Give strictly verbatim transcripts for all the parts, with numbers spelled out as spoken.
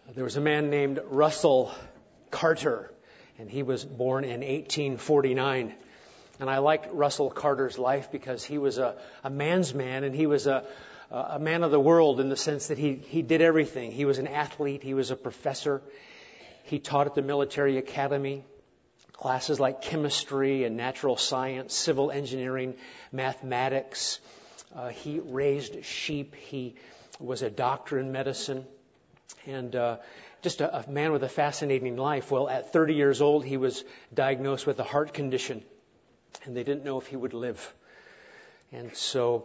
There was a man named Russell Carter, and he was born in eighteen forty-nine. And I liked Russell Carter's life because he was a, a man's man, and he was a, a man of the world in the sense that he, he did everything. He was an athlete. He was a professor. He taught at the military academy, classes like chemistry and natural science, civil engineering, mathematics. Uh, he raised sheep. He was a doctor in medicine. And uh, just a, a man with a fascinating life. Well, at thirty years old, he was diagnosed with a heart condition, and they didn't know if he would live. And so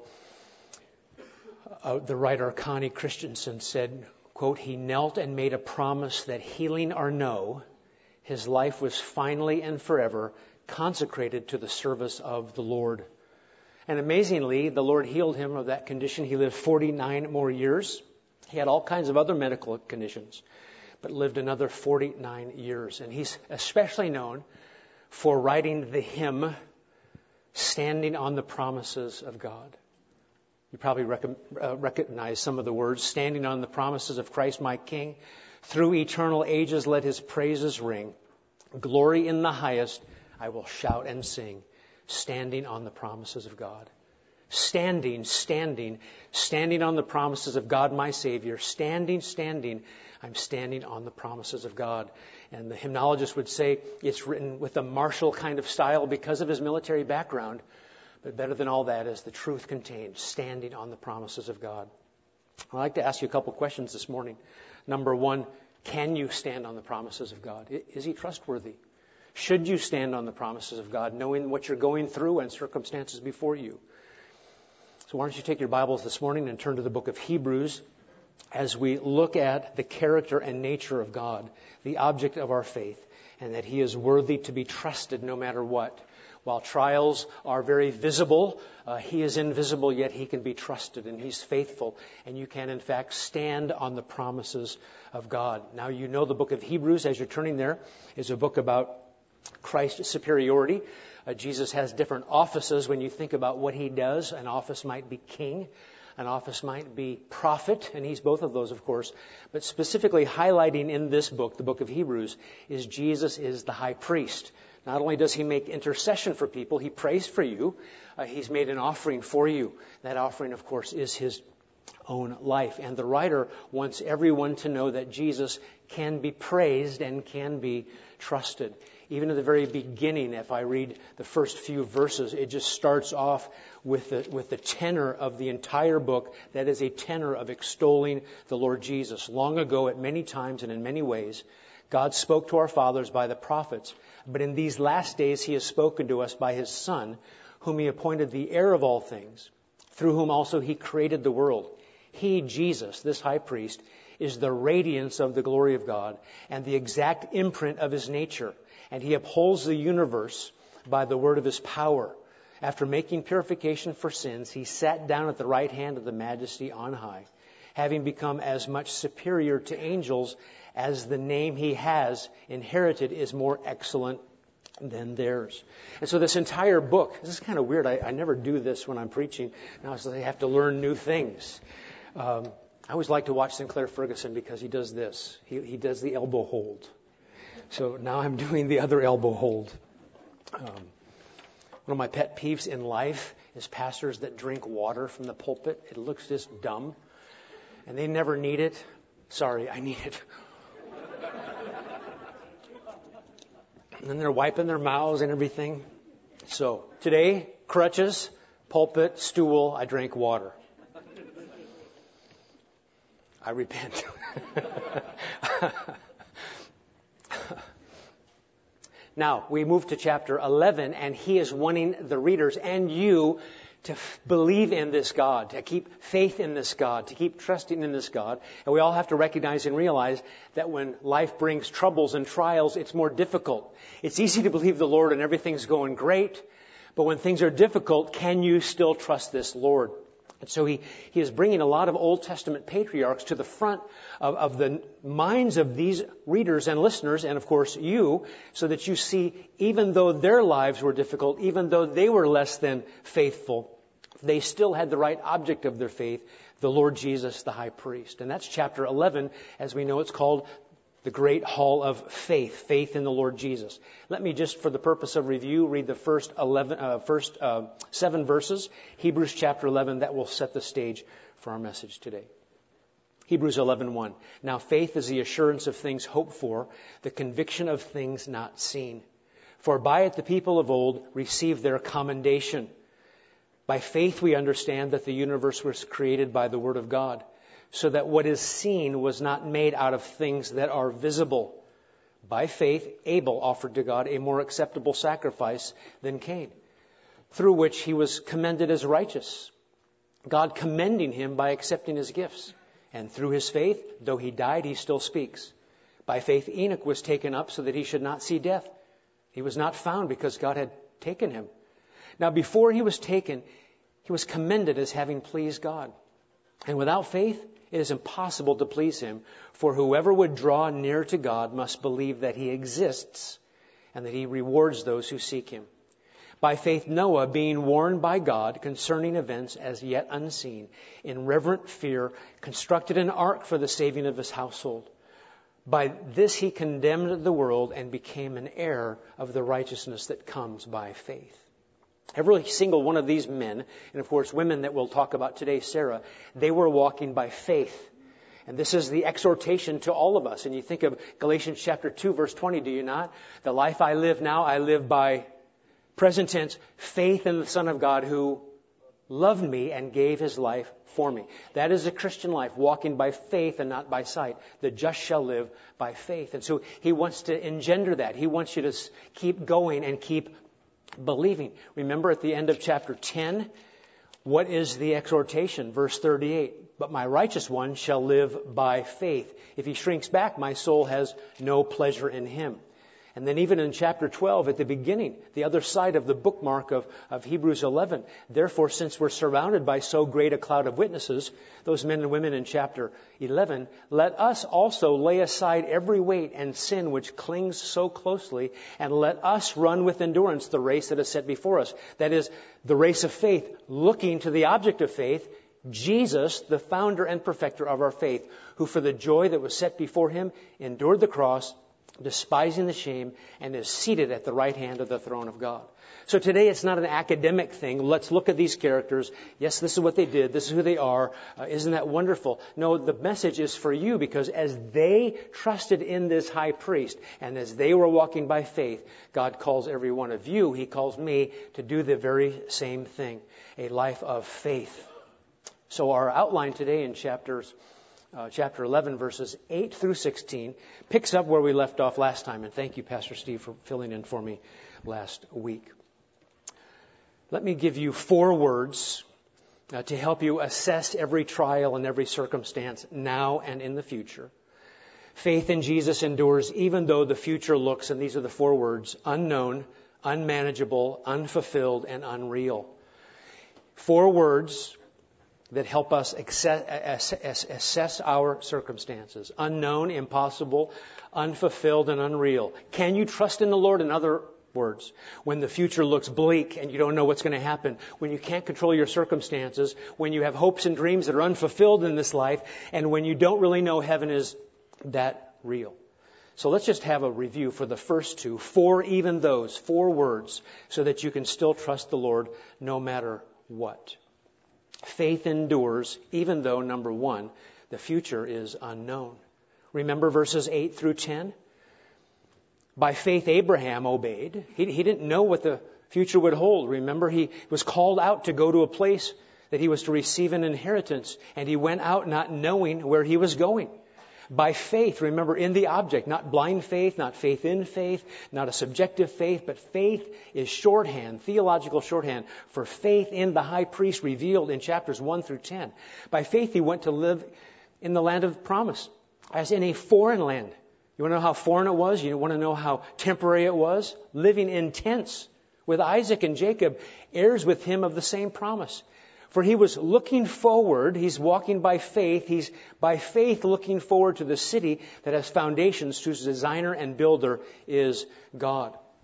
uh, the writer Connie Christensen said, quote, "He knelt and made a promise that healing or no, his life was finally and forever consecrated to the service of the Lord." And amazingly, the Lord healed him of that condition. He lived forty-nine more years. He had all kinds of other medical conditions, but lived another forty-nine years. And he's especially known for writing the hymn, "Standing on the Promises of God." You probably rec- uh, recognize some of the words. "Standing on the promises of Christ my King, through eternal ages let his praises ring. Glory in the highest, I will shout and sing, standing on the promises of God." Standing, standing, standing on the promises of God, my Savior. Standing, standing, I'm standing on the promises of God. And the hymnologist would say it's written with a martial kind of style because of his military background. But better than all that is the truth contained, standing on the promises of God. I'd like to ask you a couple questions this morning. Number one, can you stand on the promises of God? Is he trustworthy? Should you stand on the promises of God, knowing what you're going through and circumstances before you? So why don't you take your Bibles this morning and turn to the book of Hebrews as we look at the character and nature of God, the object of our faith, and that he is worthy to be trusted no matter what. While trials are very visible, uh, he is invisible, yet he can be trusted, and he's faithful, and you can, in fact, stand on the promises of God. Now, you know the book of Hebrews, as you're turning there, is a book about Christ's superiority. Uh, Jesus has different offices when you think about what he does. An office might be king. An office might be prophet, and he's both of those, of course. But specifically highlighting in this book, the book of Hebrews, is Jesus is the high priest. Not only does he make intercession for people, he prays for you. Uh, he's made an offering for you. That offering, of course, is his own life. And the writer wants everyone to know that Jesus can be praised and can be trusted. Even at the very beginning, if I read the first few verses, it just starts off with the, with the tenor of the entire book. That is a tenor of extolling the Lord Jesus. Long ago, at many times and in many ways, God spoke to our fathers by the prophets. But in these last days, he has spoken to us by his Son, whom he appointed the heir of all things, through whom also he created the world. He, Jesus, this high priest, is the radiance of the glory of God and the exact imprint of his nature. And he upholds the universe by the word of his power. After making purification for sins, he sat down at the right hand of the Majesty on high, having become as much superior to angels as the name he has inherited is more excellent than theirs. And so this entire book, this is kind of weird. I, I never do this when I'm preaching. Now so I have to learn new things. Um, I always like to watch Sinclair Ferguson because he does this. He, he does the elbow hold. So now I'm doing the other elbow hold. Um, one of my pet peeves in life is pastors that drink water from the pulpit. It looks just dumb. And they never need it. Sorry, I need it. And then they're wiping their mouths and everything. So today, crutches, pulpit, stool, I drank water. I repent. Now, we move to chapter eleven, and he is wanting the readers and you to f- believe in this God, to keep faith in this God, to keep trusting in this God. And we all have to recognize and realize that when life brings troubles and trials, it's more difficult. It's easy to believe the Lord and everything's going great, but when things are difficult, can you still trust this Lord? And so he, he is bringing a lot of Old Testament patriarchs to the front of, of the minds of these readers and listeners, and of course you, so that you see, even though their lives were difficult, even though they were less than faithful, they still had the right object of their faith. the Lord Jesus, the high priest. And that's chapter eleven. As we know, it's called the Great Hall of Faith, faith in the Lord Jesus. Let me just, for the purpose of review, read the first eleven, uh, first uh, seven verses. Hebrews chapter eleven, that will set the stage for our message today. Hebrews eleven one. Now faith is the assurance of things hoped for, the conviction of things not seen. For by it the people of old received their commendation. By faith we understand that the universe was created by the word of God, so that what is seen was not made out of things that are visible. By faith Abel offered to God a more acceptable sacrifice than Cain, through which he was commended as righteous, God commending him by accepting his gifts. And through his faith, though he died, he still speaks. By faith Enoch was taken up so that he should not see death. He was not found because God had taken him. Now before he was taken, he was commended as having pleased God. And without faith, it is impossible to please him. For whoever would draw near to God must believe that he exists and that he rewards those who seek him. By faith Noah, being warned by God concerning events as yet unseen, in reverent fear, constructed an ark for the saving of his household. By this he condemned the world and became an heir of the righteousness that comes by faith. Every single one of these men, and of course women that we'll talk about today, Sarah, they were walking by faith. And this is the exhortation to all of us. And you think of Galatians chapter two, verse twenty, do you not? The life I live now, I live by, present tense, faith in the Son of God who loved me and gave his life for me. That is a Christian life, walking by faith and not by sight. The just shall live by faith. And so he wants to engender that. He wants you to keep going and keep believing. Remember at the end of chapter ten, what is the exhortation? Verse thirty-eight. But my righteous one shall live by faith. If he shrinks back, my soul has no pleasure in him. And then even in chapter twelve, at the beginning, the other side of the bookmark of, of Hebrews eleven, therefore, since we're surrounded by so great a cloud of witnesses, those men and women in chapter eleven, let us also lay aside every weight and sin which clings so closely, and let us run with endurance the race that is set before us. That is, the race of faith, looking to the object of faith, Jesus, the founder and perfecter of our faith, who for the joy that was set before him endured the cross, despising the shame, and is seated at the right hand of the throne of God. So today it's not an academic thing. Let's look at these characters. Yes, this is what they did. This is who they are. Uh, isn't that wonderful? No, the message is for you, because as they trusted in this high priest and as they were walking by faith, God calls every one of you, he calls me to do the very same thing, a life of faith. So our outline today in chapters Uh, chapter eleven, verses eight through sixteen, picks up where we left off last time. And thank you, Pastor Steve, for filling in for me last week. Let me give you four words uh, to help you assess every trial and every circumstance now and in the future. Faith in Jesus endures even though the future looks, and these are the four words, unknown, unmanageable, unfulfilled, and unreal. Four words that help us assess, assess our circumstances. Unknown, impossible, unfulfilled, and unreal. Can you trust in the Lord? In other words, when the future looks bleak and you don't know what's going to happen, when you can't control your circumstances, when you have hopes and dreams that are unfulfilled in this life, and when you don't really know heaven is that real. So let's just have a review for the first two, for even those, four words, so that you can still trust the Lord no matter what. Faith endures, even though, number one, the future is unknown. Remember verses eight through ten? By faith, Abraham obeyed. He, he didn't know what the future would hold. Remember, he was called out to go to a place that he was to receive an inheritance, and he went out not knowing where he was going. By faith, remember, in the object, not blind faith, not faith in faith, not a subjective faith, but faith is shorthand, theological shorthand for faith in the high priest revealed in chapters one through ten. By faith, he went to live in the land of promise, as in a foreign land. You want to know how foreign it was? You want to know how temporary it was? Living in tents with Isaac and Jacob, heirs with him of the same promise. For he was looking forward, he's walking by faith, he's by faith looking forward to the city that has foundations, whose designer and builder is God.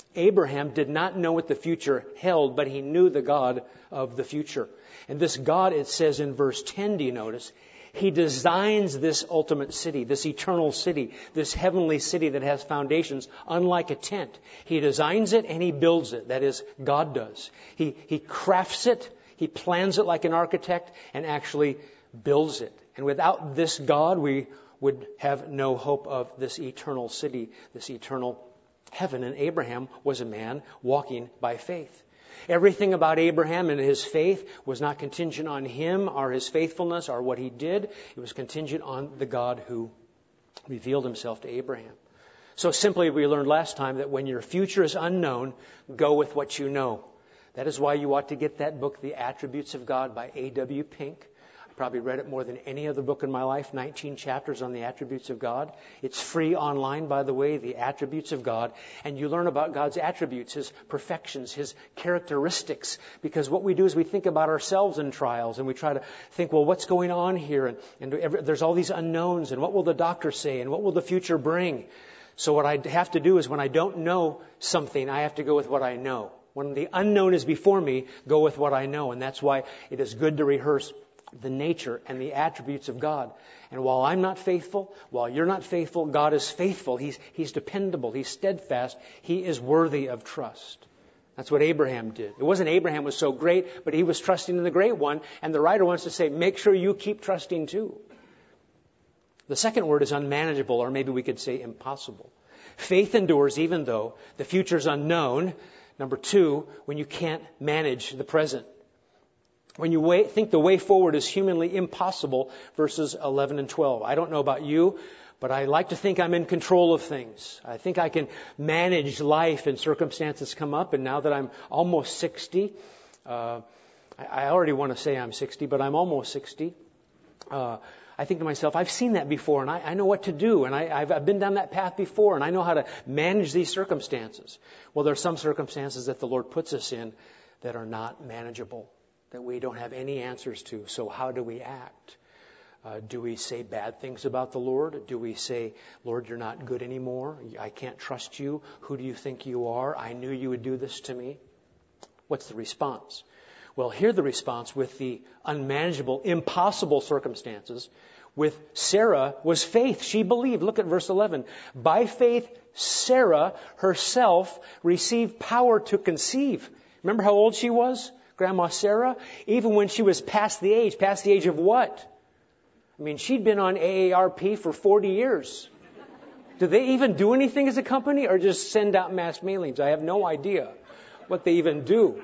Abraham did not know what the future held, but he knew the God of the future. And this God, it says in verse ten, do you notice? He designs this ultimate city, this eternal city, this heavenly city that has foundations, unlike a tent. He designs it and he builds it. That is, God does. He, he crafts it, he plans it like an architect, and actually builds it. And without this God, we would have no hope of this eternal city, this eternal heaven. And Abraham was a man walking by faith. Everything about Abraham and his faith was not contingent on him or his faithfulness or what he did. It was contingent on the God who revealed himself to Abraham. So simply, we learned last time that when your future is unknown, go with what you know. That is why you ought to get that book, The Attributes of God by A W Pink. Probably read it more than any other book in my life, nineteen chapters on the attributes of God. It's free online, by the way, The Attributes of God. And you learn about God's attributes, His perfections, His characteristics. Because what we do is we think about ourselves in trials and we try to think, well, what's going on here? And, and every, there's all these unknowns. And what will the doctor say? And what will the future bring? So what I have to do is when I don't know something, I have to go with what I know. When the unknown is before me, go with what I know. And that's why it is good to rehearse the nature and the attributes of God. And while I'm not faithful, while you're not faithful, God is faithful. He's, he's dependable. He's steadfast. He is worthy of trust. That's what Abraham did. It wasn't Abraham was so great, but he was trusting in the great one. And the writer wants to say, make sure you keep trusting too. The second word is unmanageable, or maybe we could say impossible. Faith endures even though the future is unknown. Number two, when you can't manage the present. When you wait, think the way forward is humanly impossible, verses eleven and twelve. I don't know about you, but I like to think I'm in control of things. I think I can manage life and circumstances come up. And now that I'm almost sixty, uh, I, I already want to say I'm sixty, but I'm almost sixty. Uh, I think to myself, I've seen that before, and I, I know what to do, and I, I've, I've been down that path before, and I know how to manage these circumstances. Well, there are some circumstances that the Lord puts us in that are not manageable, that we don't have any answers to. So how do we act? Uh, do we say bad things about the Lord? Do we say, Lord, you're not good anymore. I can't trust you. Who do you think you are? I knew you would do this to me. What's the response? Well, hear the response with the unmanageable, impossible circumstances. With Sarah was faith. She believed. Look at verse eleven. By faith, Sarah herself received power to conceive. Remember how old she was? Grandma Sarah, even when she was past the age, past the age of what? I mean, she'd been on A A R P for forty years. Do they even do anything as a company or just send out mass mailings? I have no idea what they even do.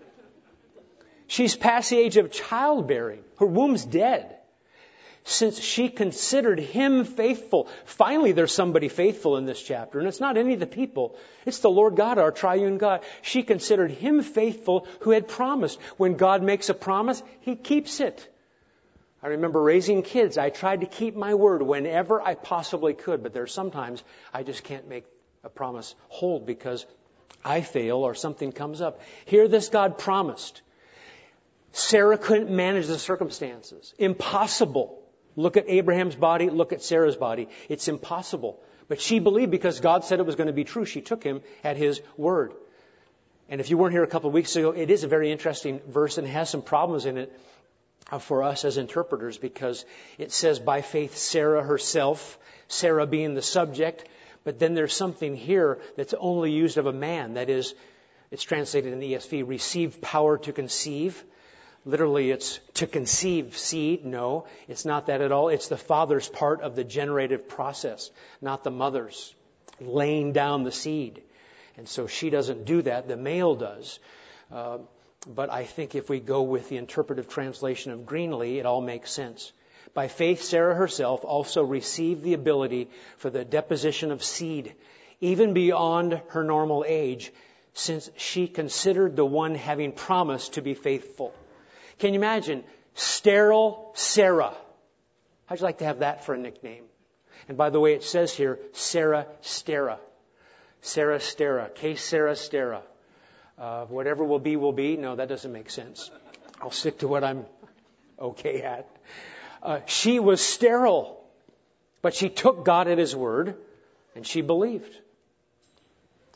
She's past the age of childbearing. Her womb's dead. Since she considered him faithful. Finally, there's somebody faithful in this chapter. And it's not any of the people. It's the Lord God, our triune God. She considered him faithful who had promised. When God makes a promise, he keeps it. I remember raising kids. I tried to keep my word whenever I possibly could. But there's sometimes I just can't make a promise hold because I fail or something comes up. Here this God promised. Sarah couldn't manage the circumstances. Impossible. Look at Abraham's body. Look at Sarah's body. It's impossible. But she believed because God said it was going to be true. She took him at his word. And if you weren't here a couple of weeks ago, it is a very interesting verse and has some problems in it for us as interpreters because it says by faith Sarah herself, Sarah being the subject. But then there's something here that's only used of a man. That is, it's translated in the E S V, received power to conceive. Literally, it's to conceive seed. No, it's not that at all. It's the father's part of the generative process, not the mother's, laying down the seed. And so she doesn't do that. The male does. Uh, but I think if we go with the interpretive translation of Greenlee, it all makes sense. By faith, Sarah herself also received the ability for the deposition of seed, even beyond her normal age, since she considered the one having promised to be faithful. Can you imagine? Sterile Sarah. How'd you like to have that for a nickname? And by the way, it says here, Sarah Stera. Sarah Stera. Que Sarah Stera. Uh, whatever will be, will be. No, that doesn't make sense. I'll stick to what I'm okay at. Uh, she was sterile, but she took God at his word and she believed.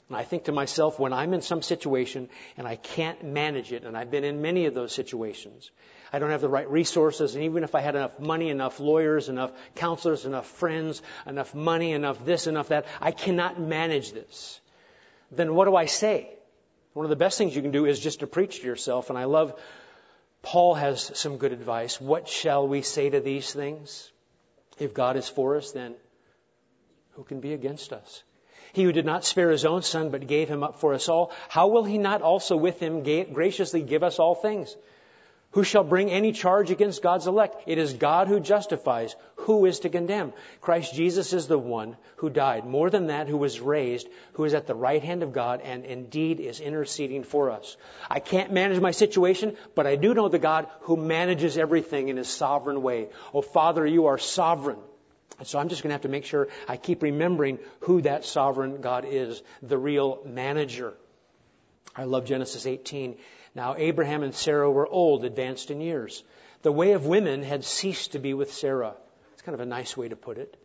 And I think to myself, when I'm in some situation and I can't manage it, and I've been in many of those situations, I don't have the right resources, and even if I had enough money, enough lawyers, enough counselors, enough friends, enough money, enough this, enough that, I cannot manage this. Then what do I say? One of the best things you can do is just to preach to yourself, and I love Paul has some good advice. What shall we say to these things? If God is for us, then who can be against us? He who did not spare his own son, but gave him up for us all, how will he not also with him graciously give us all things? Who shall bring any charge against God's elect? It is God who justifies. Who is to condemn? Christ Jesus is the one who died. More than that, who was raised, who is at the right hand of God, and indeed is interceding for us. I can't manage my situation, but I do know the God who manages everything in His sovereign way. Oh, Father, you are sovereign. And so I'm just going to have to make sure I keep remembering who that sovereign God is, the real manager. I love Genesis eighteen. Now Abraham and Sarah were old, advanced in years. The way of women had ceased to be with Sarah. It's kind of a nice way to put it.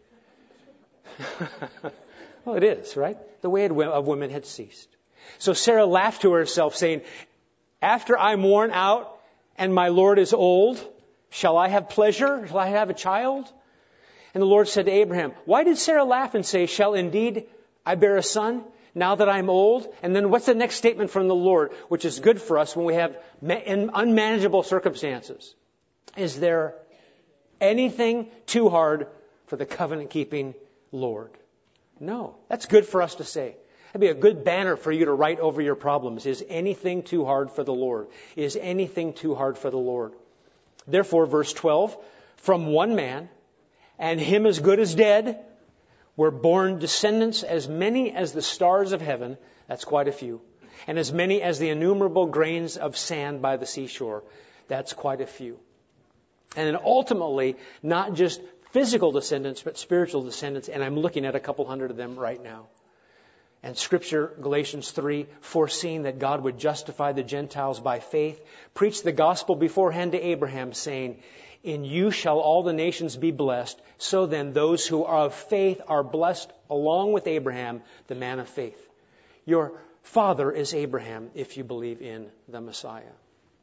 Well, it is, right? The way of women had ceased. So Sarah laughed to herself, saying, after I'm worn out and my Lord is old, shall I have pleasure? Shall I have a child? And the Lord said to Abraham, why did Sarah laugh and say, shall indeed I bear a son now that I'm old? And then what's the next statement from the Lord, which is good for us when we have unmanageable circumstances? Is there anything too hard for the covenant-keeping Lord? No. That's good for us to say. That'd be a good banner for you to write over your problems. Is anything too hard for the Lord? Is anything too hard for the Lord? Therefore, verse twelve, from one man, and him as good as dead, were born descendants as many as the stars of heaven. That's quite a few. And as many as the innumerable grains of sand by the seashore. That's quite a few. And then ultimately, not just physical descendants, but spiritual descendants. And I'm looking at a couple hundred of them right now. And Scripture, Galatians three, foreseeing that God would justify the Gentiles by faith, preached the gospel beforehand to Abraham, saying, in you shall all the nations be blessed. So then those who are of faith are blessed along with Abraham, the man of faith. Your father is Abraham if you believe in the Messiah.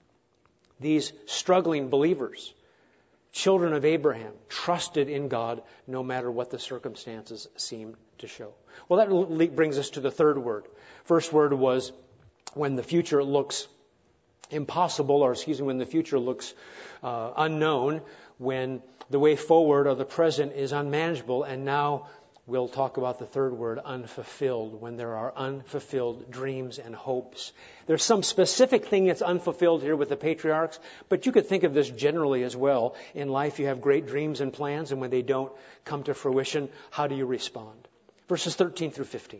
These struggling believers, children of Abraham, trusted in God no matter what the circumstances seemed to show. Well, that brings us to the third word. First word was when the future looks impossible, or excuse me, when the future looks uh, unknown, when the way forward or the present is unmanageable. And now we'll talk about the third word, unfulfilled, when there are unfulfilled dreams and hopes. There's some specific thing that's unfulfilled here with the patriarchs, but you could think of this generally as well. In life, you have great dreams and plans, and when they don't come to fruition, how do you respond? Verses thirteen through fifteen.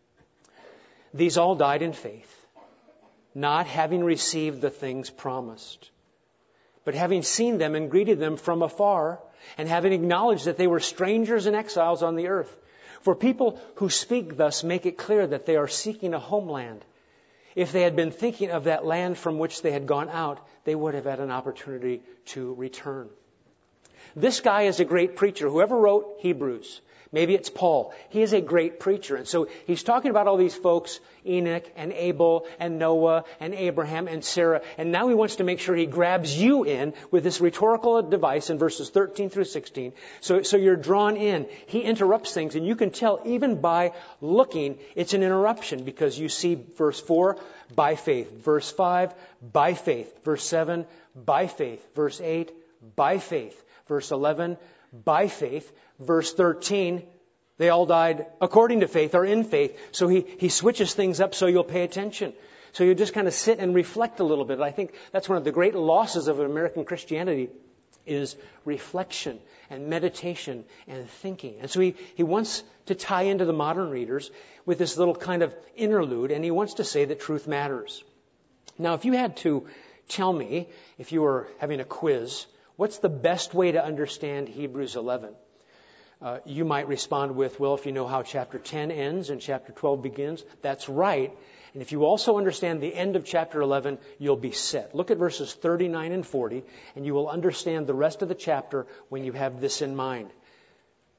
These all died in faith, not having received the things promised, but having seen them and greeted them from afar, and having acknowledged that they were strangers and exiles on the earth. For people who speak thus make it clear that they are seeking a homeland. If they had been thinking of that land from which they had gone out, they would have had an opportunity to return. This guy is a great preacher. Whoever wrote Hebrews, maybe it's Paul. He is a great preacher. And so he's talking about all these folks, Enoch and Abel and Noah and Abraham and Sarah. And now he wants to make sure he grabs you in with this rhetorical device in verses thirteen through sixteen. So, so you're drawn in. He interrupts things, and you can tell even by looking, it's an interruption, because you see verse four, by faith. Verse five, by faith. Verse seven, by faith. Verse eight, by faith. Verse eleven, by faith. Verse thirteen, they all died according to faith or in faith. So he, he switches things up so you'll pay attention. So you just kind of sit and reflect a little bit. I think that's one of the great losses of American Christianity is reflection and meditation and thinking. And so he, he wants to tie into the modern readers with this little kind of interlude, and he wants to say that truth matters. Now, if you had to tell me, if you were having a quiz, what's the best way to understand Hebrews eleven? Uh, you might respond with, well, if you know how chapter ten ends and chapter twelve begins, that's right. And if you also understand the end of chapter eleven, you'll be set. Look at verses thirty-nine and forty, and you will understand the rest of the chapter when you have this in mind.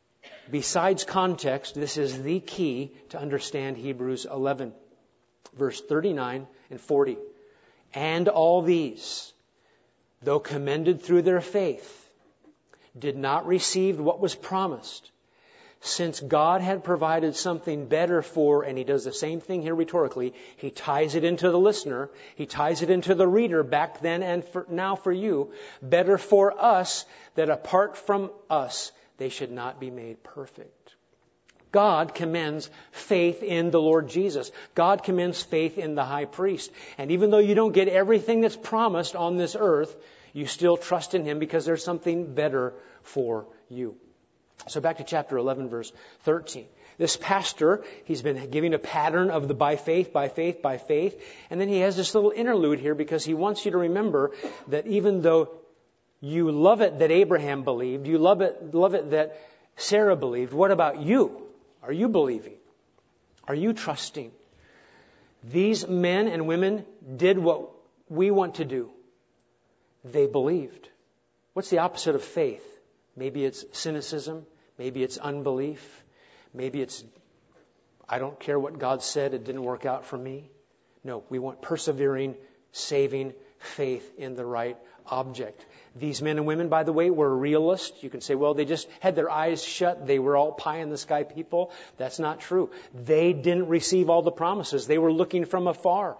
besides context, this is the key to understand Hebrews eleven, verse thirty-nine and forty. And all these, though commended through their faith, did not receive what was promised, since God had provided something better for, and he does the same thing here rhetorically, he ties it into the listener, he ties it into the reader back then and for, now for you, better for us that apart from us they should not be made perfect. God commends faith in the Lord Jesus. God commends faith in the high priest. And even though you don't get everything that's promised on this earth, you still trust in him because there's something better for you. So back to chapter eleven, verse thirteen. This pastor, he's been giving a pattern of the by faith, by faith, by faith. And then he has this little interlude here because he wants you to remember that even though you love it that Abraham believed, you love it, love it that Sarah believed, what about you? Are you believing? Are you trusting? These men and women did what we want to do. They believed. What's the opposite of faith? Maybe it's cynicism. Maybe it's unbelief. Maybe it's, I don't care what God said, it didn't work out for me. No, we want persevering, saving faith in the right object. These men and women, by the way, were realists. You can say, well, they just had their eyes shut. They were all pie in the sky people. That's not true. They didn't receive all the promises. They were looking from afar.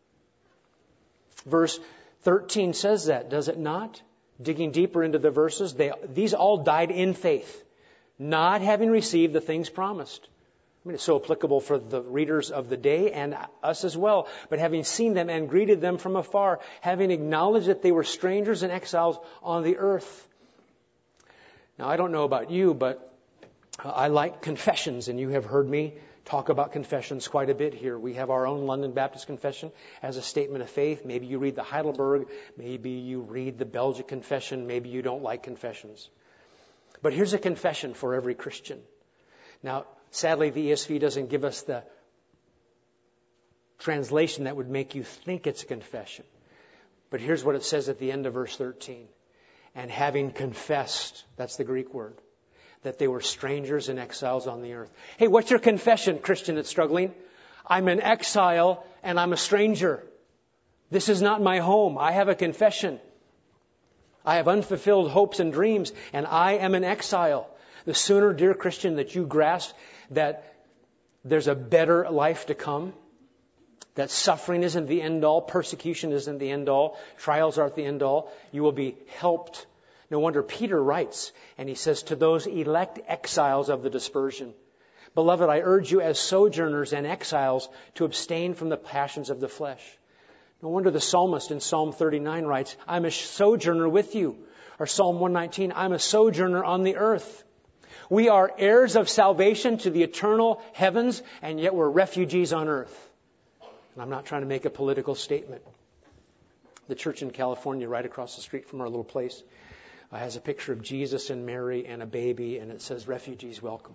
Verse thirteen says that, does it not? Digging deeper into the verses, they, these all died in faith, not having received the things promised. I mean, it's so applicable for the readers of the day and us as well. But having seen them and greeted them from afar, having acknowledged that they were strangers and exiles on the earth. Now, I don't know about you, but I like confessions, and you have heard me talk about confessions quite a bit here. We have our own London Baptist Confession as a statement of faith. Maybe you read the Heidelberg. Maybe you read the Belgic Confession. Maybe you don't like confessions. But here's a confession for every Christian. Now, sadly, the E S V doesn't give us the translation that would make you think it's a confession. But here's what it says at the end of verse thirteen. And having confessed, that's the Greek word, that they were strangers and exiles on the earth. Hey, what's your confession, Christian that's struggling? I'm an exile and I'm a stranger. This is not my home. I have a confession. I have unfulfilled hopes and dreams, and I am an exile. The sooner, dear Christian, that you grasp that there's a better life to come, that suffering isn't the end all, persecution isn't the end all, trials aren't the end all, you will be helped. No wonder Peter writes, and he says, to those elect exiles of the dispersion, beloved, I urge you as sojourners and exiles to abstain from the passions of the flesh. No wonder the psalmist in Psalm thirty-nine writes, I'm a sojourner with you. Or Psalm one nineteen, I'm a sojourner on the earth. We are heirs of salvation to the eternal heavens, and yet we're refugees on earth. And I'm not trying to make a political statement. The church in California, right across the street from our little place, uh, has a picture of Jesus and Mary and a baby, and it says, refugees welcome.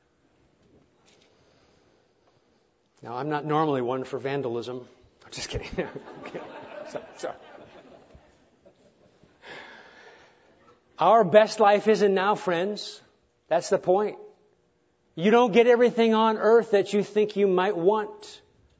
Now, I'm not normally one for vandalism. I'm just kidding. sorry, sorry. Our best life isn't now, friends. That's the point. You don't get everything on earth that you think you might want.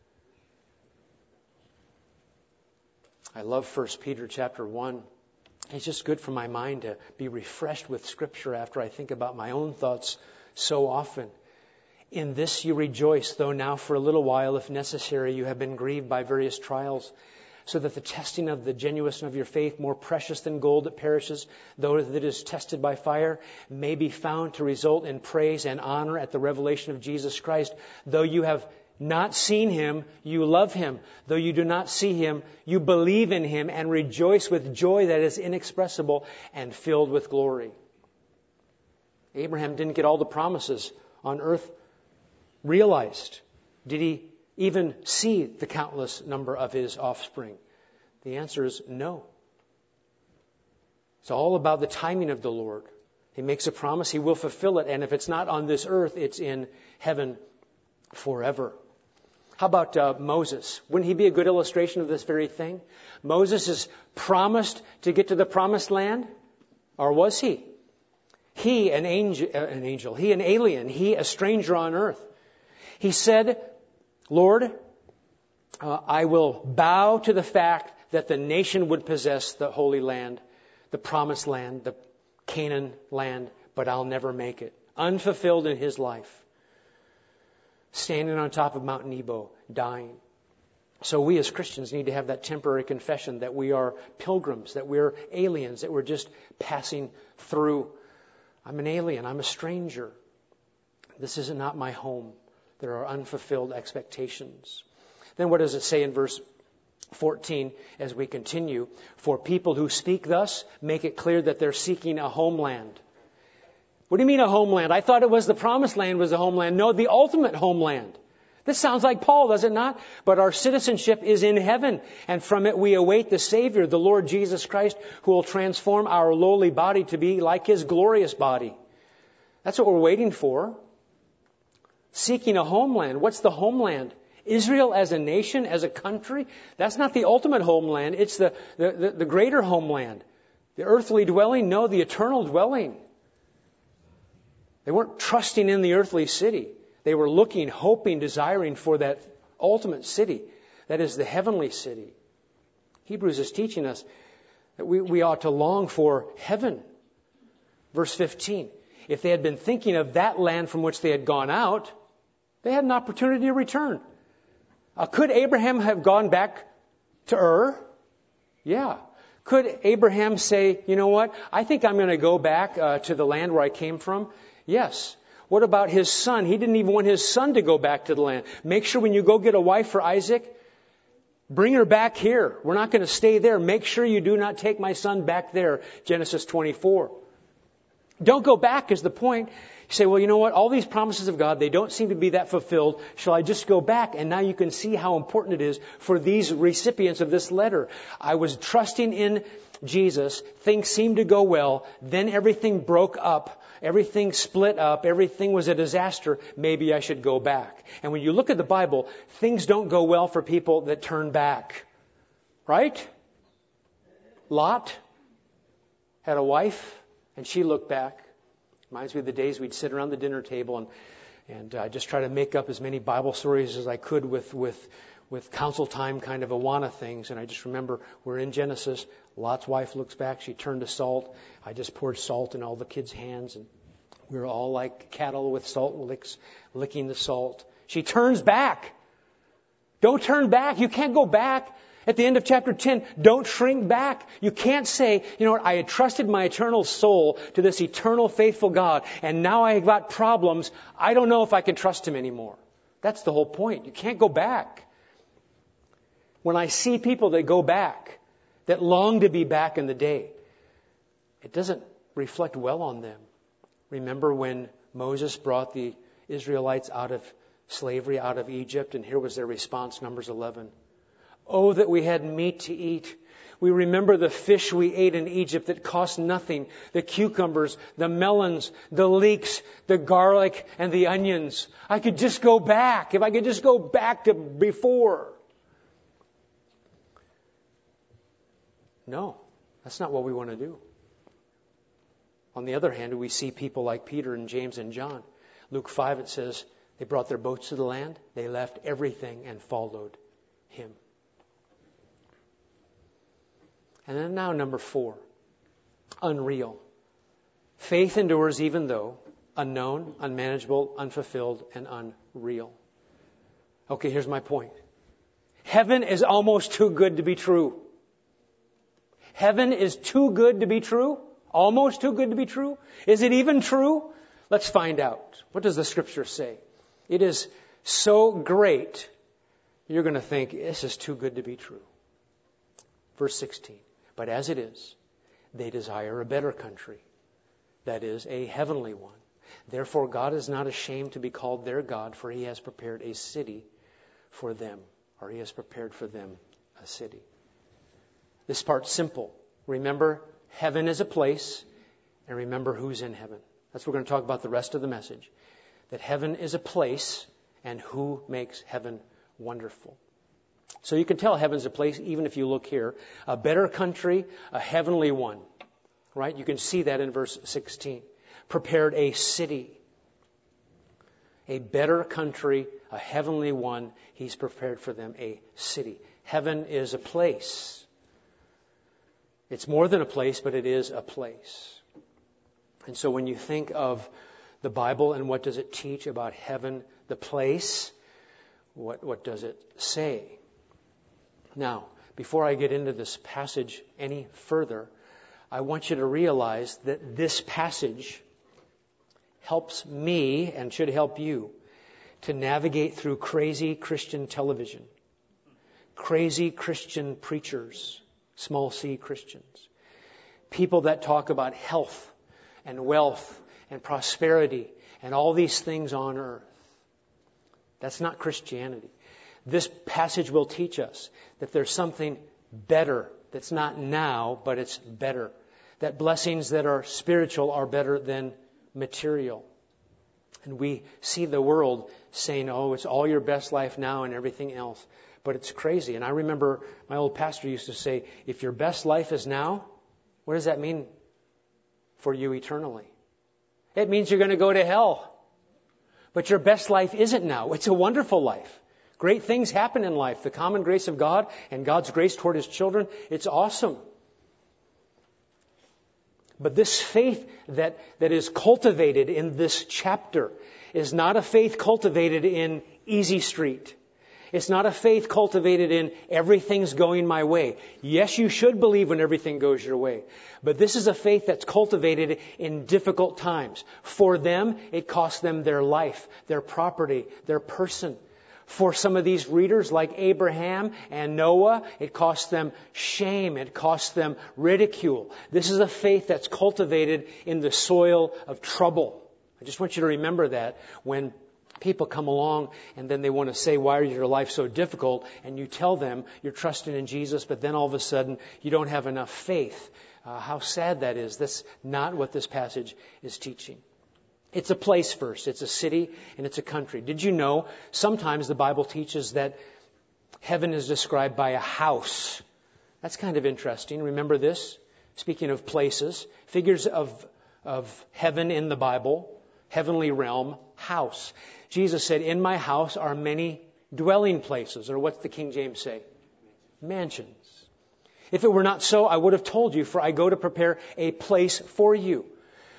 I love First Peter chapter one. It's just good for my mind to be refreshed with Scripture after I think about my own thoughts so often. In this you rejoice, though now for a little while, if necessary, you have been grieved by various trials, so that the testing of the genuineness of your faith, more precious than gold that perishes, though that is tested by fire, may be found to result in praise and honor at the revelation of Jesus Christ. Though you have not seen him, you love him. Though you do not see him, you believe in him and rejoice with joy that is inexpressible and filled with glory. Abraham didn't get all the promises on earth realized. Did he even see the countless number of his offspring? The answer is no. It's all about the timing of the Lord. He makes a promise, he will fulfill it. And if it's not on this earth, it's in heaven forever. How about uh, Moses? Wouldn't he be a good illustration of this very thing? Moses is promised to get to the promised land. Or was he? He, an angel, an angel, he, an alien, he, a stranger on earth. He said, Lord, uh, I will bow to the fact that the nation would possess the Holy Land, the promised land, the Canaan land, but I'll never make it. Unfulfilled in his life. Standing on top of Mount Nebo, dying. So we as Christians need to have that temporary confession that we are pilgrims, that we're aliens, that we're just passing through. I'm an alien. I'm a stranger. This is not my home. There are unfulfilled expectations. Then what does it say in verse fourteen as we continue? For people who speak thus, make it clear that they're seeking a homeland. What do you mean a homeland? I thought it was the promised land was the homeland. No, the ultimate homeland. This sounds like Paul, does it not? But our citizenship is in heaven, and from it we await the Savior, the Lord Jesus Christ, who will transform our lowly body to be like his glorious body. That's what we're waiting for. Seeking a homeland. What's the homeland? Israel as a nation, as a country? That's not the ultimate homeland. It's the, the, the, the greater homeland. The earthly dwelling? No, the eternal dwelling. They weren't trusting in the earthly city. They were looking, hoping, desiring for that ultimate city. That is the heavenly city. Hebrews is teaching us that we, we ought to long for heaven. Verse fifteen. If they had been thinking of that land from which they had gone out, they had an opportunity to return. Uh, could Abraham have gone back to Ur? Yeah. Could Abraham say, you know what, I think I'm going to go back uh, to the land where I came from? Yes. What about his son? He didn't even want his son to go back to the land. Make sure when you go get a wife for Isaac, bring her back here. We're not going to stay there. Make sure you do not take my son back there. Genesis twenty-four. Don't go back is the point. You say, well, you know what? All these promises of God, they don't seem to be that fulfilled. Shall I just go back? And now you can see how important it is for these recipients of this letter. I was trusting in Jesus. Things seemed to go well. Then everything broke up. Everything split up. Everything was a disaster. Maybe I should go back. And when you look at the Bible, things don't go well for people that turn back. Right? Lot had a wife, and she looked back. Reminds me of the days we'd sit around the dinner table and and uh, just try to make up as many Bible stories as I could with with with council time kind of Awana things. And I just remember we're in Genesis. Lot's wife looks back. She turned to salt. I just poured salt in all the kids' hands, and we were all like cattle with salt licks, licking the salt. She turns back. Don't turn back. You can't go back. At the end of chapter ten, don't shrink back. You can't say, you know what, I had trusted my eternal soul to this eternal faithful God, and now I've got problems. I don't know if I can trust Him anymore. That's the whole point. You can't go back. When I see people that go back, that long to be back in the day, it doesn't reflect well on them. Remember when Moses brought the Israelites out of slavery, out of Egypt, and here was their response, Numbers eleven. Oh, that we had meat to eat. We remember the fish we ate in Egypt that cost nothing. The cucumbers, the melons, the leeks, the garlic, and the onions. I could just go back. If I could just go back to before. No, that's not what we want to do. On the other hand, we see people like Peter and James and John. Luke five, it says, they brought their boats to the land. They left everything and followed Him. And then now number four, unreal. Faith endures even though unknown, unmanageable, unfulfilled, and unreal. Okay, here's my point. Heaven is almost too good to be true. Heaven is too good to be true? Almost too good to be true? Is it even true? Let's find out. What does the Scripture say? It is so great, you're going to think, this is too good to be true. Verse sixteen. But as it is, they desire a better country, that is, a heavenly one. Therefore, God is not ashamed to be called their God, for He has prepared a city for them, or He has prepared for them a city. This part's simple. Remember, heaven is a place, and remember who's in heaven. That's what we're going to talk about the rest of the message. That heaven is a place, and who makes heaven wonderful. So you can tell heaven's a place even if you look here. A better country, a heavenly one. Right? You can see that in verse sixteen. prepared a city. A better country, a heavenly one. He's prepared for them a city. Heaven is a place. It's more than a place, but it is a place. And so when you think of the Bible and what does it teach about heaven, the place, what, what does it say? Now, before I get into this passage any further, I want you to realize that this passage helps me and should help you to navigate through crazy Christian television, crazy Christian preachers, small c Christians, people that talk about health and wealth and prosperity and all these things on earth. That's not Christianity. This passage will teach us that there's something better that's not now, but it's better. That blessings that are spiritual are better than material. And we see the world saying, oh, it's all your best life now and everything else. But it's crazy. And I remember my old pastor used to say, if your best life is now, what does that mean for you eternally? It means you're going to go to hell. But your best life isn't now. It's a wonderful life. Great things happen in life. The common grace of God and God's grace toward His children, it's awesome. But this faith that, that is cultivated in this chapter is not a faith cultivated in easy street. It's not a faith cultivated in everything's going my way. Yes, you should believe when everything goes your way. But this is a faith that's cultivated in difficult times. For them, it cost them their life, their property, their person. For some of these readers like Abraham and Noah, it cost them shame. It cost them ridicule. This is a faith that's cultivated in the soil of trouble. I just want you to remember that when people come along and then they want to say, why is your life so difficult? And you tell them you're trusting in Jesus, but then all of a sudden you don't have enough faith. Uh, how sad that is. That's not what this passage is teaching. It's a place first. It's a city and it's a country. Did you know sometimes the Bible teaches that heaven is described by a house? That's kind of interesting. Remember this? Speaking of places, figures of, of heaven in the Bible, heavenly realm, house. Jesus said, in my house are many dwelling places. Or what's the King James say? Mansions. If it were not so, I would have told you, for I go to prepare a place for you.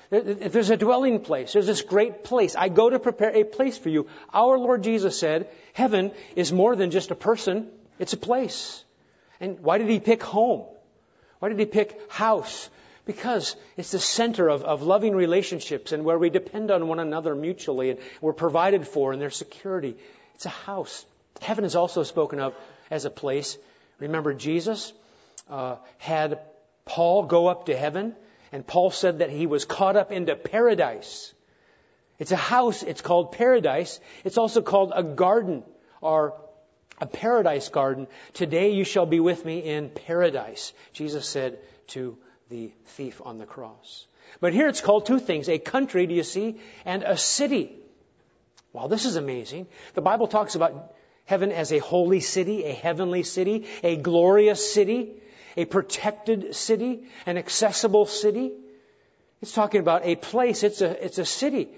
If there's a dwelling place, there's this great place. I go to prepare a place for you. Our Lord Jesus said, heaven is more than just a person. It's a place. And why did He pick home? Why did He pick house? Because it's the center of, of loving relationships and where we depend on one another mutually and we're provided for and there's security. It's a house. Heaven is also spoken of as a place. Remember, Jesus uh, had Paul go up to heaven. And Paul said that he was caught up into paradise. It's a house. It's called paradise. It's also called a garden or a paradise garden. Today you shall be with me in paradise, Jesus said to the thief on the cross. But here it's called two things. A country, do you see? And a city. Wow, this is amazing. The Bible talks about heaven as a holy city, a heavenly city, a glorious city, a protected city, an accessible city. It's talking about a place. It's a, it's a city.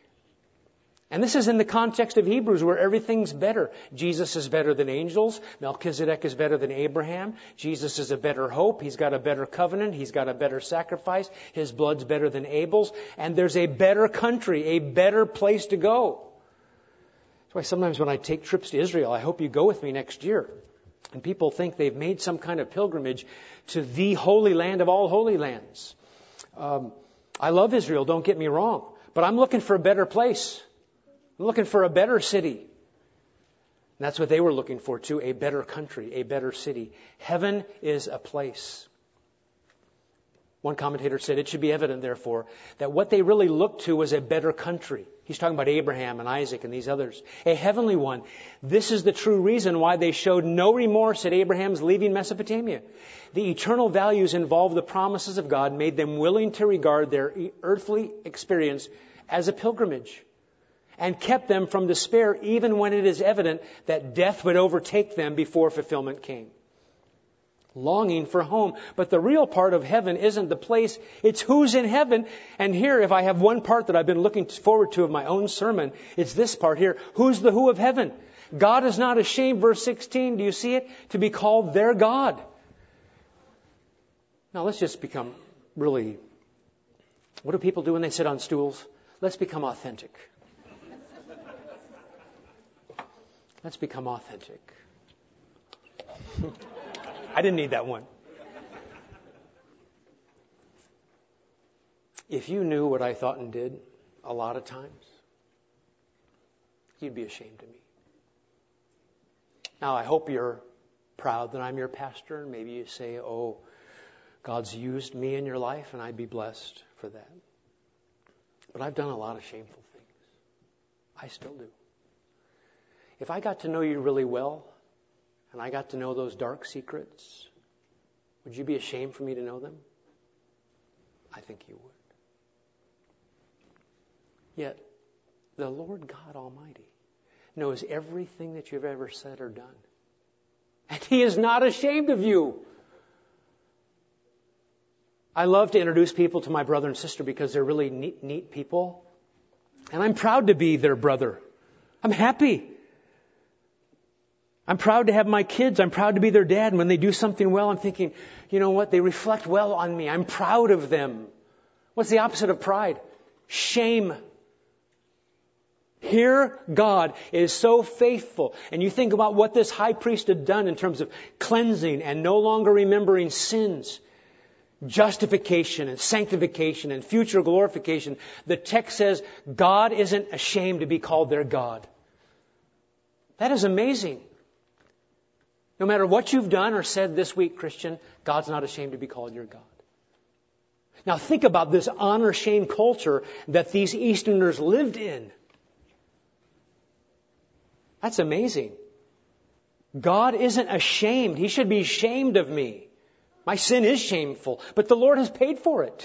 And this is in the context of Hebrews where everything's better. Jesus is better than angels. Melchizedek is better than Abraham. Jesus is a better hope. He's got a better covenant. He's got a better sacrifice. His blood's better than Abel's. And there's a better country, a better place to go. That's why sometimes when I take trips to Israel, I hope you go with me next year. And people think they've made some kind of pilgrimage to the holy land of all holy lands. Um, I love Israel, don't get me wrong. But I'm looking for a better place. I'm looking for a better city. And that's what they were looking for too, a better country, a better city. Heaven is a place. One commentator said, it should be evident, therefore, that what they really looked to was a better country. He's talking about Abraham and Isaac and these others. A heavenly one. This is the true reason why they showed no remorse at Abraham's leaving Mesopotamia. The eternal values involved the promises of God made them willing to regard their earthly experience as a pilgrimage and kept them from despair even when it is evident that death would overtake them before fulfillment came. longing for home. But the real part of heaven isn't the place, it's who's in heaven. And here, if I have one part that I've been looking forward to of my own sermon, it's this part here. Who's the who of heaven? God is not ashamed, verse sixteen, do you see it? To be called their God. Now let's just become really, what do people do when they sit on stools? Let's become authentic. Let's become authentic. I didn't need that one. If you knew what I thought and did a lot of times, you'd be ashamed of me. Now, I hope you're proud that I'm your pastor, and maybe you say, oh, God's used me in your life, and I'd be blessed for that. But I've done a lot of shameful things. I still do. If I got to know you really well, and I got to know those dark secrets, would you be ashamed for me to know them? I think you would. Yet, the Lord God Almighty knows everything that you've ever said or done. And He is not ashamed of you. I love to introduce people to my brother and sister because they're really neat, neat people. And I'm proud to be their brother. I'm happy. I'm proud to have my kids. I'm proud to be their dad. And when they do something well, I'm thinking, you know what? They reflect well on me. I'm proud of them. What's the opposite of pride? Shame. Here, God is so faithful. And you think about what this high priest had done in terms of cleansing and no longer remembering sins, justification and sanctification and future glorification. The text says God isn't ashamed to be called their God. That is amazing. No matter what you've done or said this week, Christian, God's not ashamed to be called your God. Now think about this honor-shame culture that these Easterners lived in. That's amazing. God isn't ashamed. He should be ashamed of me. My sin is shameful, but the Lord has paid for it.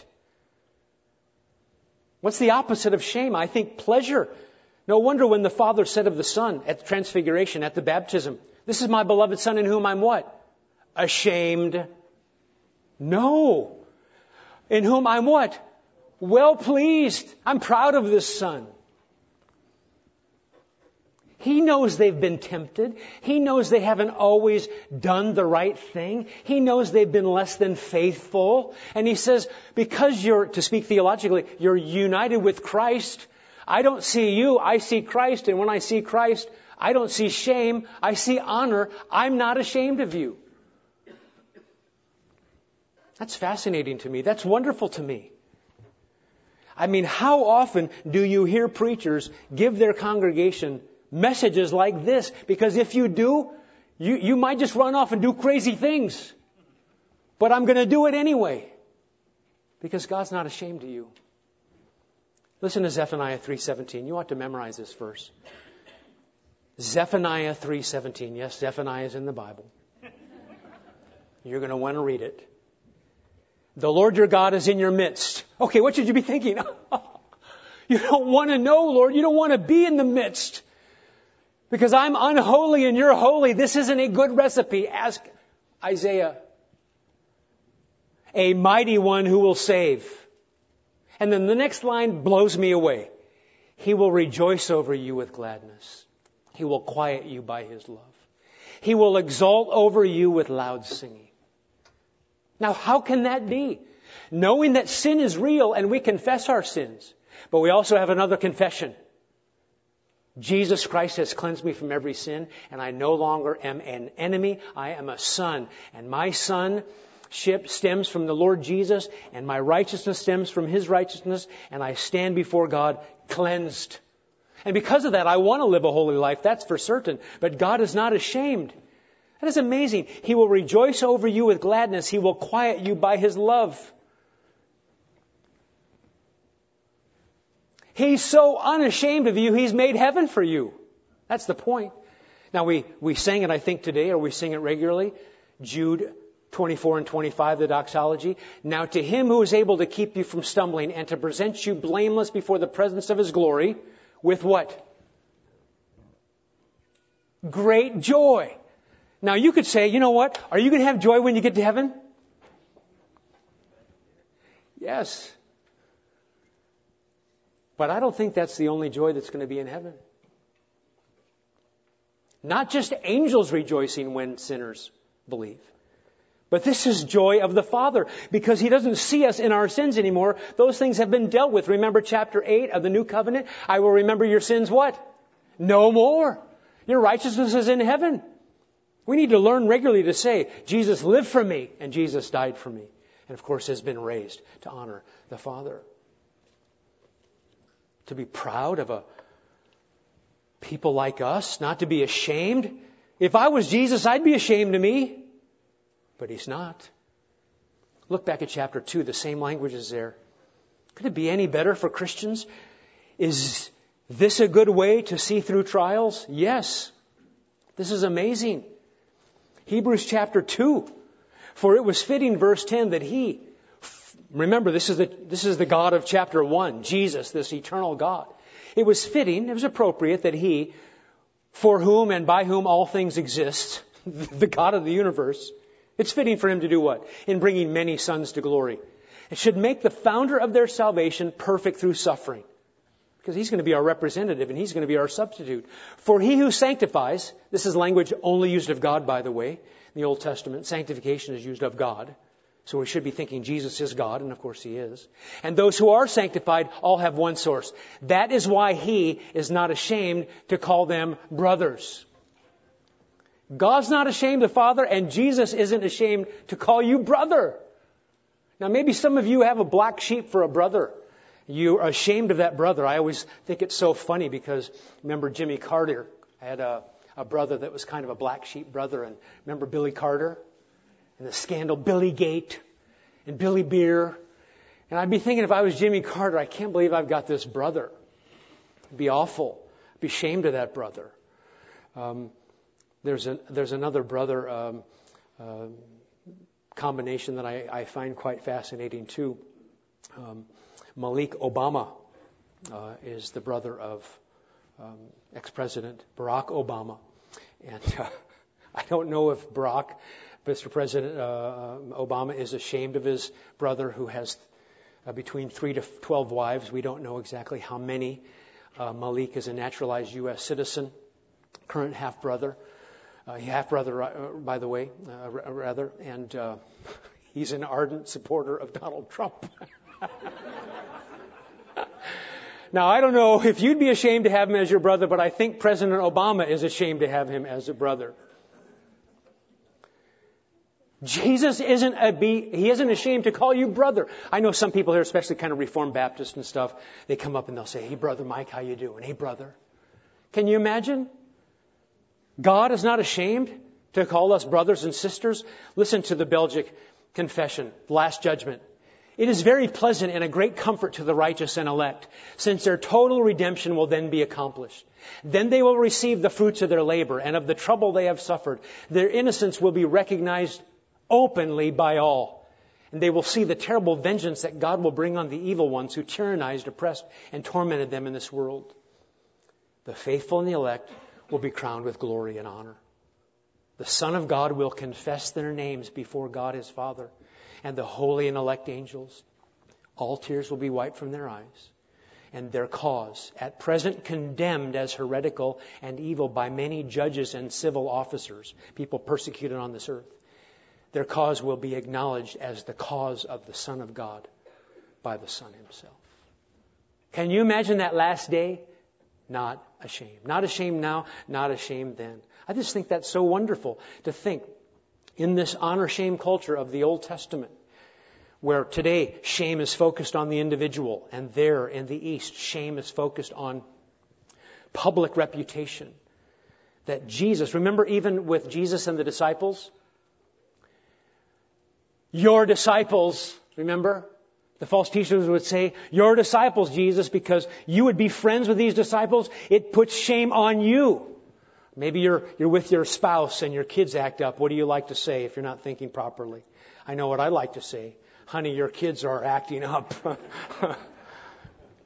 What's the opposite of shame? I think pleasure. No wonder when the Father said of the Son at the Transfiguration, at the baptism, this is my beloved Son in whom I'm what? Ashamed. No. In whom I'm what? Well pleased. I'm proud of this Son. He knows they've been tempted. He knows they haven't always done the right thing. He knows they've been less than faithful. And He says, because you're, to speak theologically, you're united with Christ, I don't see you, I see Christ. And when I see Christ, I don't see shame, I see honor. I'm not ashamed of you. That's fascinating to me. That's wonderful to me. I mean, how often do you hear preachers give their congregation messages like this? Because if you do, you, you might just run off and do crazy things. But I'm going to do it anyway. Because God's not ashamed of you. Listen to Zephaniah three seventeen. You ought to memorize this verse. Zephaniah three seventeen. Yes, Zephaniah is in the Bible. You're going to want to read it. The Lord your God is in your midst. Okay, what should you be thinking? You don't want to know, Lord. You don't want to be in the midst. Because I'm unholy and you're holy. This isn't a good recipe. Ask Isaiah. A mighty one who will save. And then the next line blows me away. He will rejoice over you with gladness. He will quiet you by His love. He will exalt over you with loud singing. Now, how can that be? Knowing that sin is real and we confess our sins. But we also have another confession. Jesus Christ has cleansed me from every sin, and I no longer am an enemy. I am a son, and my sonship stems from the Lord Jesus, and my righteousness stems from His righteousness, and I stand before God cleansed. And because of that, I want to live a holy life, that's for certain. But God is not ashamed. That is amazing. He will rejoice over you with gladness. He will quiet you by His love. He's so unashamed of you, He's made heaven for you. That's the point. Now, we, we sang it, I think, today, or we sing it regularly. Jude twenty-four and twenty-five, the doxology. Now, to Him who is able to keep you from stumbling and to present you blameless before the presence of His glory, with what? Great joy. Now you could say, you know what? Are you going to have joy when you get to heaven? Yes. But I don't think that's the only joy that's going to be in heaven. Not just angels rejoicing when sinners believe. But this is joy of the Father, because He doesn't see us in our sins anymore. Those things have been dealt with. Remember chapter eight of the New Covenant? I will remember your sins what? No more. Your righteousness is in heaven. We need to learn regularly to say, Jesus lived for me and Jesus died for me. And of course has been raised to honor the Father. To be proud of a people like us, not to be ashamed. If I was Jesus, I'd be ashamed of me. But He's not. Look back at chapter two. The same language is there. Could it be any better for Christians? Is this a good way to see through trials? Yes. This is amazing. Hebrews chapter two. For it was fitting, verse ten, that He, remember this is the, this is the God of chapter one, Jesus, this eternal God. It was fitting, it was appropriate that He, for whom and by whom all things exist, the God of the universe, it's fitting for Him to do what? In bringing many sons to glory. It should make the founder of their salvation perfect through suffering. Because He's going to be our representative and He's going to be our substitute. For He who sanctifies, this is language only used of God, by the way. In the Old Testament, sanctification is used of God. So we should be thinking Jesus is God, and of course He is. And those who are sanctified all have one source. That is why He is not ashamed to call them brothers. God's not ashamed, the Father, and Jesus isn't ashamed to call you brother. Now maybe some of you have a black sheep for a brother. You are ashamed of that brother. I always think it's so funny because remember Jimmy Carter had a, a brother that was kind of a black sheep brother. And remember Billy Carter and the scandal Billy Gate and Billy Beer. And I'd be thinking if I was Jimmy Carter, I can't believe I've got this brother. It'd be awful. I'd be ashamed of that brother. Um, there's a, there's another brother um, uh, combination that I, I find quite fascinating too. Um, Malik Obama uh, is the brother of um, ex-president Barack Obama. And uh, I don't know if Barack, Mister President uh, Obama, is ashamed of his brother who has uh, between three to twelve wives. We don't know exactly how many. Uh, Malik is a naturalized U S citizen, current half-brother. Uh, half-brother, uh, by the way, uh, rather. And uh, he's an ardent supporter of Donald Trump. Now, I don't know if you'd be ashamed to have him as your brother, but I think President Obama is ashamed to have him as a brother. Jesus isn't a be, he isn't ashamed to call you brother. I know some people here, especially kind of Reformed Baptists and stuff, they come up and they'll say, "Hey, brother Mike, how you doing? Hey, brother." Can you imagine? God is not ashamed to call us brothers and sisters. Listen to the Belgic Confession, Last Judgment. It is very pleasant and a great comfort to the righteous and elect, since their total redemption will then be accomplished. Then they will receive the fruits of their labor and of the trouble they have suffered. Their innocence will be recognized openly by all. And they will see the terrible vengeance that God will bring on the evil ones who tyrannized, oppressed, and tormented them in this world. The faithful and the elect will be crowned with glory and honor. The Son of God will confess their names before God His Father and the holy and elect angels. All tears will be wiped from their eyes. And their cause, at present condemned as heretical and evil by many judges and civil officers, people persecuted on this earth, their cause will be acknowledged as the cause of the Son of God by the Son Himself. Can you imagine that last day? Not ashamed. Not ashamed now, not ashamed then. I just think that's so wonderful to think in this honor-shame culture of the Old Testament, where today shame is focused on the individual, and there in the East, shame is focused on public reputation. That Jesus, remember even with Jesus and the disciples? Your disciples, remember? The false teachers would say, your disciples, Jesus, because you would be friends with these disciples, it puts shame on you. Maybe you're you're with your spouse and your kids act up. What do you like to say if you're not thinking properly? I know what I like to say. Honey, your kids are acting up.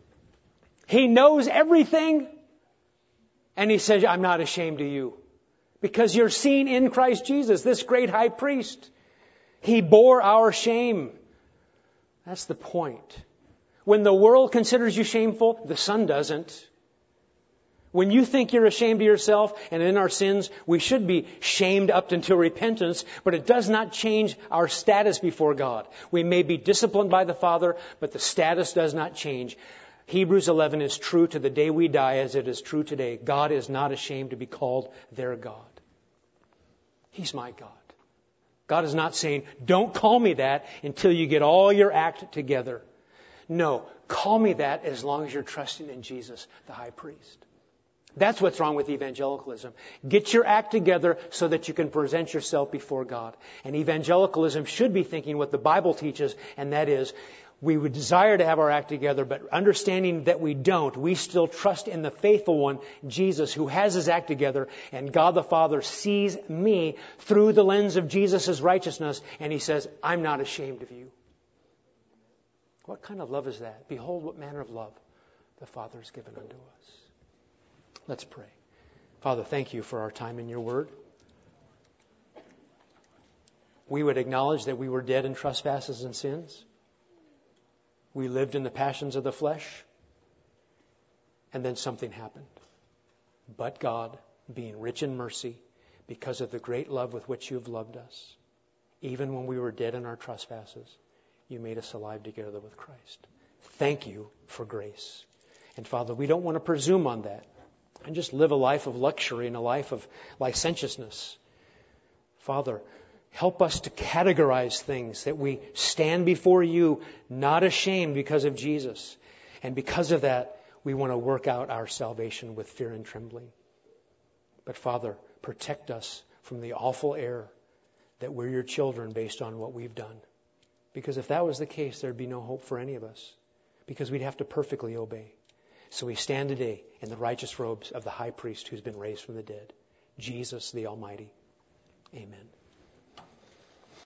He knows everything. And He says, I'm not ashamed of you. Because you're seen in Christ Jesus, this great high priest. He bore our shame. That's the point. When the world considers you shameful, the Son doesn't. When you think you're ashamed of yourself and in our sins, we should be shamed up until repentance, but it does not change our status before God. We may be disciplined by the Father, but the status does not change. Hebrews eleven is true to the day we die as it is true today. God is not ashamed to be called their God. He's my God. God is not saying, don't call me that until you get all your act together. No, call me that as long as you're trusting in Jesus, the high priest. That's what's wrong with evangelicalism. Get your act together so that you can present yourself before God. And evangelicalism should be thinking what the Bible teaches, and that is, we would desire to have our act together, but understanding that we don't, we still trust in the faithful one, Jesus, who has his act together, and God the Father sees me through the lens of Jesus' righteousness, and he says, I'm not ashamed of you. What kind of love is that? Behold what manner of love the Father has given unto us. Let's pray. Father, thank you for our time in your word. We would acknowledge that we were dead in trespasses and sins. We lived in the passions of the flesh. And then something happened. But God, being rich in mercy, because of the great love with which you have loved us, even when we were dead in our trespasses, you made us alive together with Christ. Thank you for grace. And Father, we don't want to presume on that and just live a life of luxury and a life of licentiousness. Father, help us to categorize things, that we stand before you not ashamed because of Jesus. And because of that, we want to work out our salvation with fear and trembling. But Father, protect us from the awful error that we're your children based on what we've done. Because if that was the case, there'd be no hope for any of us. Because we'd have to perfectly obey. So we stand today in the righteous robes of the high priest who's been raised from the dead, Jesus the Almighty. Amen.